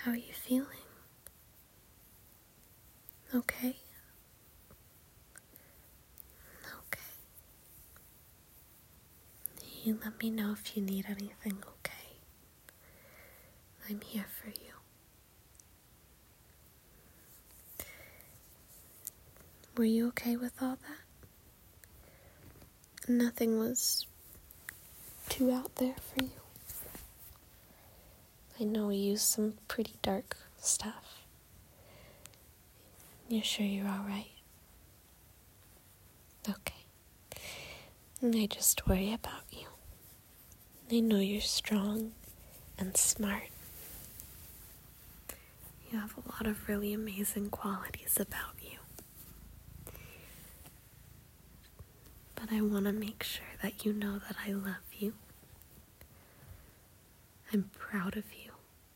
How are you feeling? Okay? Okay. You let me know if you need anything, okay? I'm here for you. Were you okay with all that? Nothing was too out there for you? I know we used some pretty dark stuff. You're sure you're alright? Okay. I just worry about you. I know you're strong and smart. You have a lot of really amazing qualities about you. But I want to make sure that you know that I love you. I'm proud of you.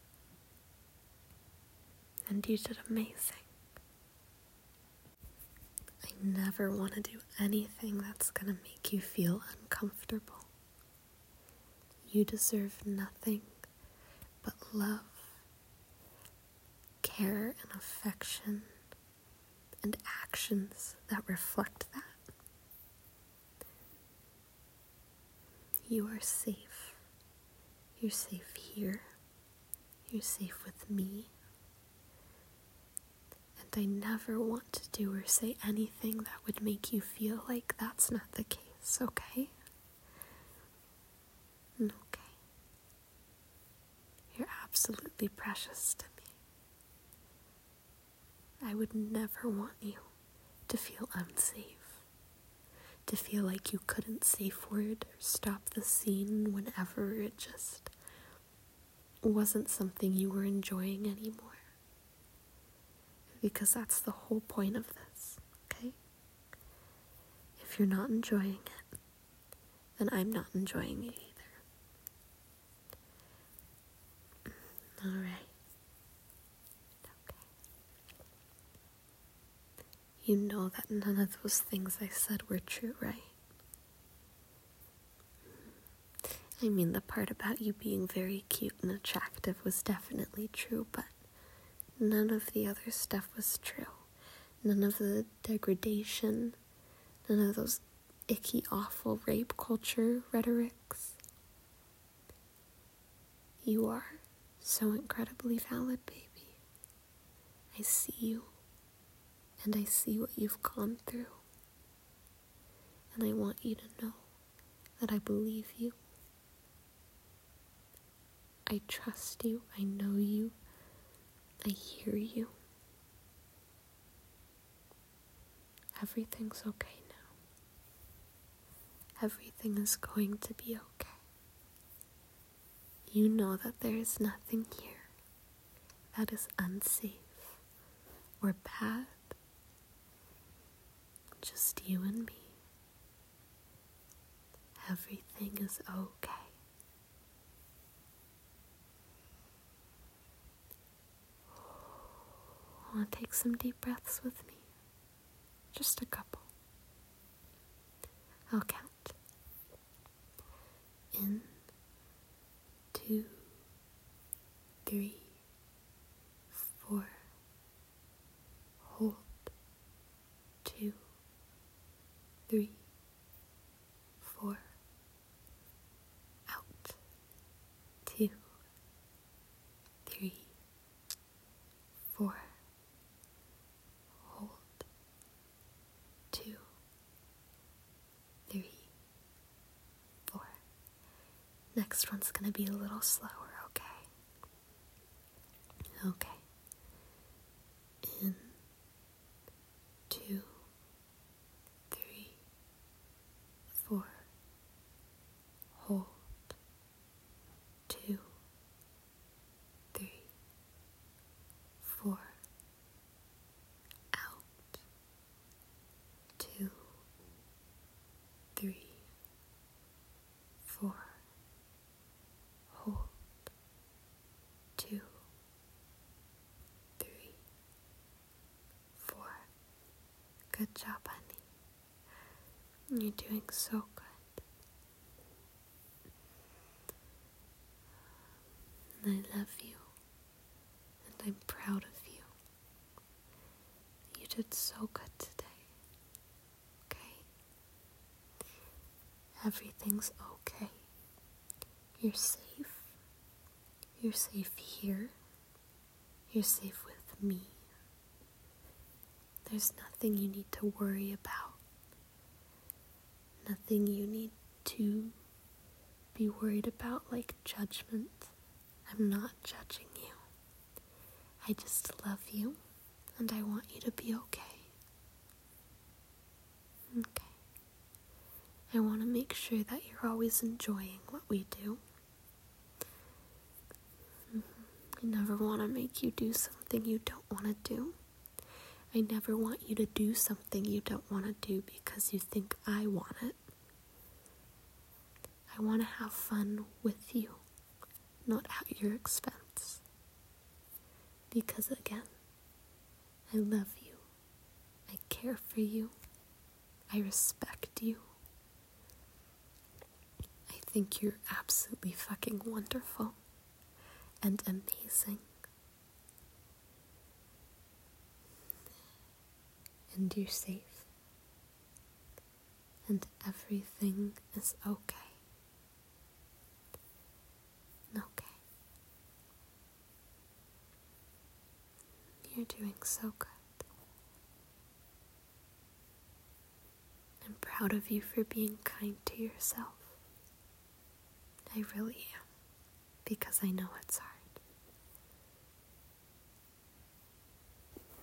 And you did amazing. I never want to do anything that's going to make you feel uncomfortable. You deserve nothing but love, care, and affection, and actions that reflect that. You are safe. You're safe here. You're safe with me. And I never want to do or say anything that would make you feel like that's not the case, okay? Okay. You're absolutely precious to me. I would never want you to feel unsafe, to feel like you couldn't safe word or stop the scene whenever it just wasn't something you were enjoying anymore. Because that's the whole point of this, okay? If you're not enjoying it, then I'm not enjoying it either. Alright. Okay. You know that none of those things I said were true, right? I mean, the part about you being very cute and attractive was definitely true, but none of the other stuff was true. None of the degradation, none of those icky, awful rape culture rhetorics. You are so incredibly valid, baby. I see you, and I see what you've gone through. And I want you to know that I believe you. I trust you. I know you. I hear you. Everything's okay now. Everything is going to be okay. You know that there is nothing here that is unsafe or bad. Just you and me. Everything is okay. Want to take some deep breaths with me? Just a couple. I'll count. In, 2, 3, 4. Hold. 2, 3, 4. Out. 2, 3, 4. Hold. 2, 3, 4. Next one's gonna be a little slower, okay? Okay. In, 2, 3, 4. Hold. 2, 3, 4. Out. 2, 3, 4. Hold. 2, 3, 4. Good job, honey. You're doing so good. I love you. everything's okay. You're safe. You're safe here. You're safe with me. There's nothing you need to worry about. Nothing you need to be worried about, like judgment. I'm not judging you. I just love you, and I want you to be okay. Okay. I want to make sure that you're always enjoying what we do. I never want to make you do something you don't want to do. I never want you to do something you don't want to do because you think I want it. I want to have fun with you, not at your expense. Because again, I love you. I care for you. I respect you. I think you're absolutely fucking wonderful and amazing. And you're safe. And everything is okay. Okay. You're doing so good. I'm proud of you for being kind to yourself. I really am. Because I know it's hard.